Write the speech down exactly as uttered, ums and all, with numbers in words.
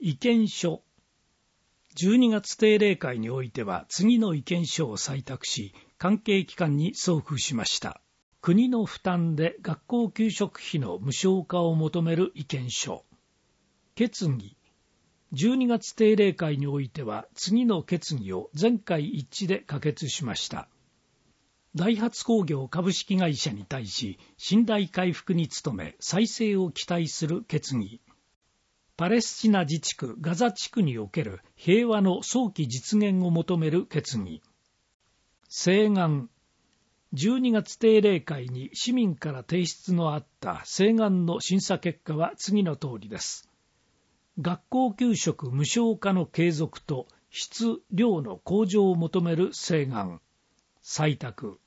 意見書。じゅうにがつ定例会においては次の意見書を採択し、関係機関に送付しました。国の負担で学校給食費の無償化を求める意見書。決議。じゅうにがつ定例会においては次の決議を全会一致で可決しました。ダイハツ工業株式会社に対し信頼回復に努め再生を期待する決議。パレスチナ自治区ガザ地区における平和の早期実現を求める決議。請願。じゅうにがつ定例会に市民から提出のあった請願の審査結果は次の通りです。学校給食無償化の継続と質・量の向上を求める請願。採択。